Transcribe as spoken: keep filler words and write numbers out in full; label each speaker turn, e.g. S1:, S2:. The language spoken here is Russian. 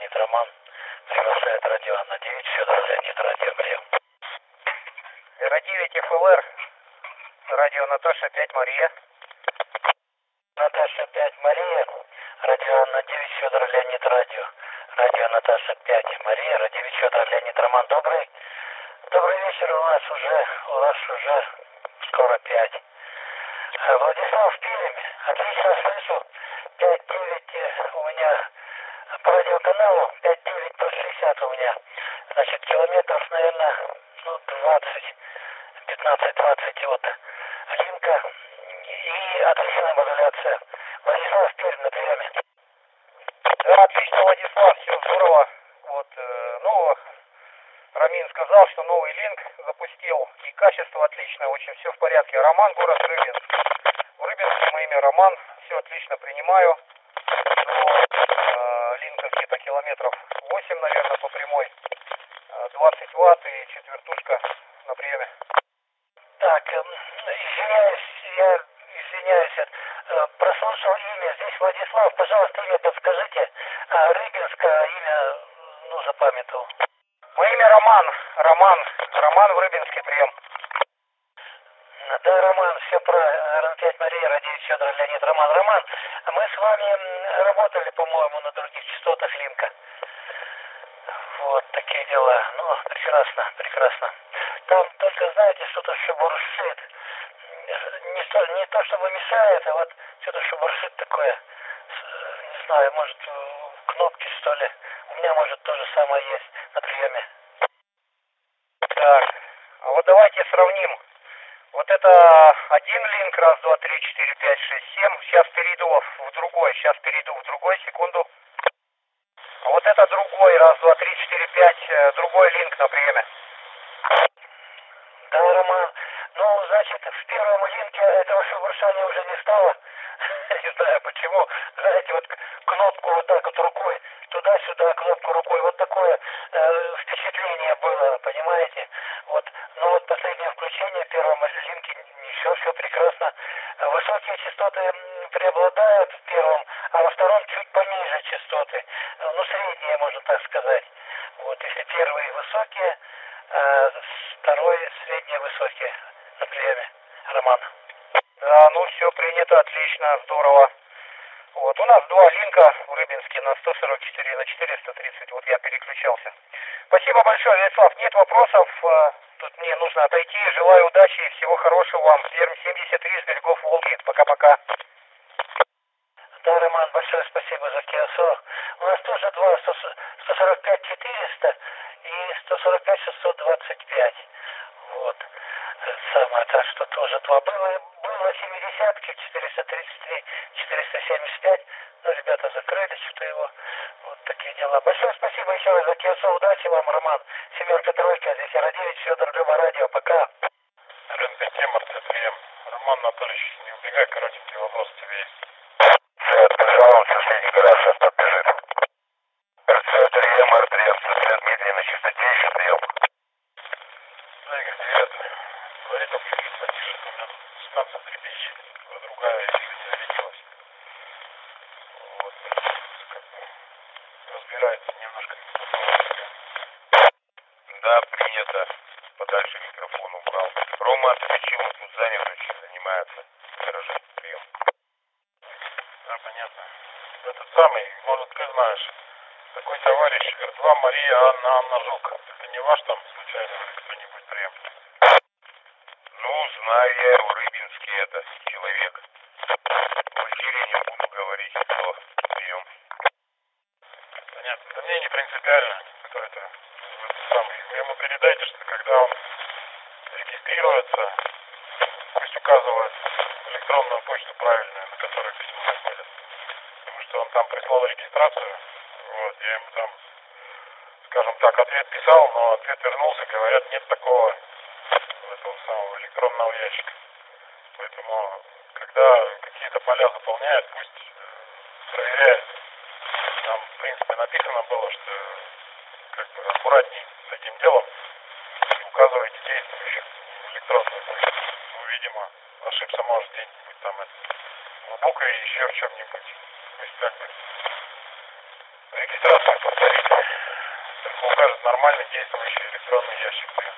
S1: Леонид Роман. Приглашает радио Анна девять, Федор Леонид, радиоприем.
S2: девять эф эл эр, радио Наташа пять, Мария.
S1: Наташа пять, Мария, радио Анна девять, Федор Леонид, радио. Радио Наташа пять, Мария, радио девять, Федор Леонид, Роман. Добрый, добрый вечер, у нас уже, у вас уже скоро пять. Владислав Пилим, отлично слышу. пять девять у меня по радиоканалу, пять девять плюс шестьдесят у меня. Значит, километров, наверное, ну, двадцать, пятнадцать-двадцать от Линка. И отличная модуляция. Владислав Пилим на приеме.
S2: Да, отлично, Владислав, все здорово. Вот, э, ну, Рамин сказал, что новый линк запустил, и качество отличное, очень все в порядке. Роман, город Рыбинск. В Рыбинске мое имя Роман, все отлично принимаю. До э, линка где-то километров восемь, наверное, по прямой. двадцать ватт и четвертушка на приеме.
S1: Так, эм, извиняюсь, я извиняюсь, э, прослушал имя. Здесь Владислав, пожалуйста, имя подскажите. А Рыбинска имя, ну, запамятовал.
S2: Мое имя Роман. Роман. Роман в Рыбинске прием.
S1: Да, Роман, все правильно. Р пять Мария, радио Федор Леонид, Роман. Роман, мы с вами работали, по-моему, на других частотах Линка. Вот такие дела. Ну, прекрасно, прекрасно. Там только, знаете, что-то шебуршит. Не то, не то, чтобы мешает, а вот что-то шебуршит такое. Не знаю, может, кнопки, что ли. У меня, может, то же самое есть на приеме.
S2: Так, а вот давайте сравним. Вот это один линк, раз, два, три, четыре, пять, шесть, семь. Сейчас перейду в другой, сейчас перейду в другой, секунду. А вот это другой, раз, два, три, четыре, пять, другой линк на приеме.
S1: Да, Роман, ну, значит, в первом линке этого шебуршания уже не стало. Не знаю почему. Знаете, вот кнопку вот так вот рукой, туда-сюда, кнопку рукой, вот такое э, впечатление было, понимаете? Вот, но вот последнее включение в первом линке, еще все прекрасно. Высокие частоты преобладают в первом, а во втором чуть пониже частоты. Ну, средние, можно так сказать. Вот, если первые высокие, а второй средние высокие на приеме. Роман.
S2: Да, ну все принято, отлично, здорово. Вот, у нас два линка в Рыбинске на сто сорок четыре, на четыреста тридцать, вот я переключался. Спасибо большое, Вячеслав, нет вопросов, тут мне нужно отойти, желаю удачи и всего хорошего вам. Пермь семьдесят три с берегов Волги, пока-пока.
S1: Да, Роман, большое спасибо за Киосо. У нас тоже два, сто сорок пять четыреста и сто сорок пять шестьсот двадцать пять. Вот. Самое, так что тоже два. Было, было семидесятки, четыреста тридцать три, четыреста семьдесят пять, но ребята закрыли что-то его. Вот такие дела. Большое спасибо еще раз за Киосо. Удачи вам, Роман. Семерка тройка, здесь Радевич, Федор, Люба, радио. Пока.
S3: РНТ тема, РТ-прием. Роман Анатольевич, не убегай, коротенький вопрос тебе есть.
S1: Свет, пожалуйста, последний раз сейчас подбежит. РТ-прием, РТ-прием, свет медленно, чистотейший прием.
S3: Игорь, привет. Говори там чуть-чуть потише, у меня тут станция трепещет, а другая двигатель зарядилась. Вот, как бы разбирается немножко.
S4: Да, принято. Подальше микрофон убрал. Рома отключил, он тут занят, очень занимается. Гаражи, прием.
S3: Да, понятно. Этот самый, может, ты знаешь, такой товарищ эр два Мария Анна Анна Жук. Это не ваш там случайно кто-нибудь прием?
S4: Ну, знаю я его, Рыбинский это человек. В эфире не буду говорить, кто прием.
S3: Понятно. Да мне не принципиально, кто это, этот самый. Вы ему передайте, что когда он регистрируется, пусть указывает электронную почту правильную, на которой письмо заходит. Потому что он там прислал регистрацию. Вот, я ему там, скажем так, ответ писал, но ответ вернулся, говорят, нет такого этого самого электронного ящика. Поэтому, когда какие-то поля заполняют, пусть э, проверяет. Там, в принципе, написано было, что как бы аккуратней с этим делом и указывайте действующих в электронную почту. Ну, видимо, ошибся, может, где-нибудь там это, в букве еще в чем-нибудь. Пусть как бы регистрацию повторить. Только укажет нормально действующий электронный ящик.